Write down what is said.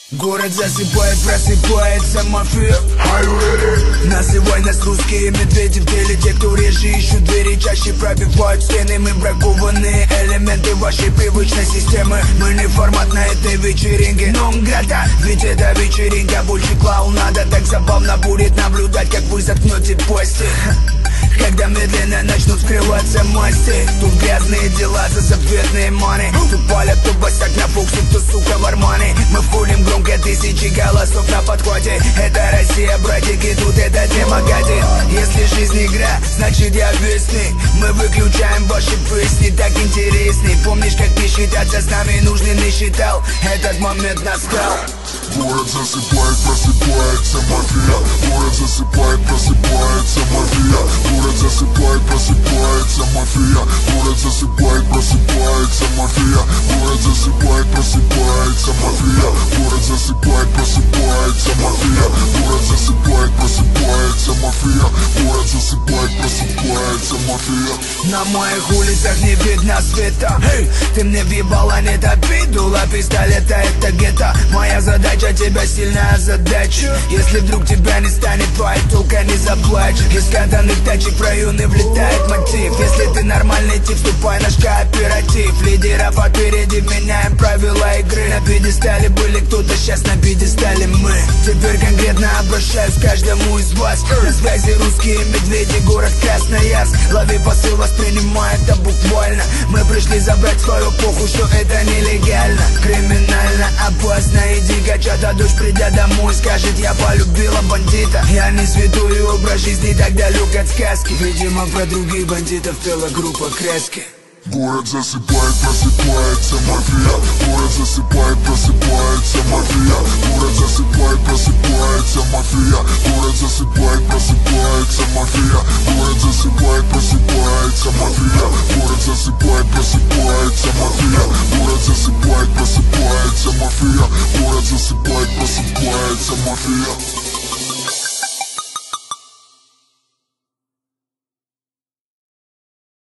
Город засыпает, просыпается мафия. Называй нас русские медведи в деле. Те, кто реже ищут двери, чаще пробивают стены. Мы бракованные элементы вашей привычной системы. Мы не формат на этой вечеринке, но града, ведь это вечеринка. Больше клоунада, так забавно будет наблюдать, как вы заткнете пости, когда медленно начнут скрываться масти. Тут грязные дела за запретные маны. Тут палят то босяк на фоксе, то сука в армане. Мы вкурим громко, тысячи голосов на подхвате. Это Россия, братики, тут эта тема гадит. Если жизнь игра, значит я вестный. Мы выключаем ваши песни, так интересней. Помнишь, как ты считаться с нами нужный не считал? Этот момент настал. Город засыпает, просыпается мафия. Город засыпает, просыпается мафия. Город засыпает, просыпается мафия. Город засыпает, просыпается мафия. Город засыпает, просыпается мафия. Город засыпает, просыпается мафия. Город засыпает, просыпается мафия. Город засыпает, просыпается мафия. На моих улицах не видно света. Ты мне въебала, не обидула пистолета, это гетто. Моя задача тебя сильно озадачу. Если вдруг тебя не станет, твоя толка не заплачет. Из катанных тачек в районы влетает мотив. Если ты нормальный тип, вступай в наш кооператив. Лидеров отпереди, меняем правила игры. На пьедестале были кто-то, сейчас на пьедестале мы. Теперь конкретно обращаюсь к каждому из вас. На связи русские медведи, город Красноярск. Лови посыл, воспринимай это буквально. Мы пришли забрать свою эпоху, что это нелегально. Криминально, опасно и дико. Чья-то дочь, придя домой, скажет: я полюбила бандита. Я не святой, образ жизни так далек от сказки. Видимо, про других бандитов пела группа Краски. Город засыпает, просыпается мафия. Город засыпает, просыпается мафия. Город засыпает, просыпается мафия. Город засыпает, просыпается мафия. Город засыпает, просыпается мафия. Город засыпает, просыпается мафия. Город засыпает, просыпается мафия. Город засыпает, просыпается мафия.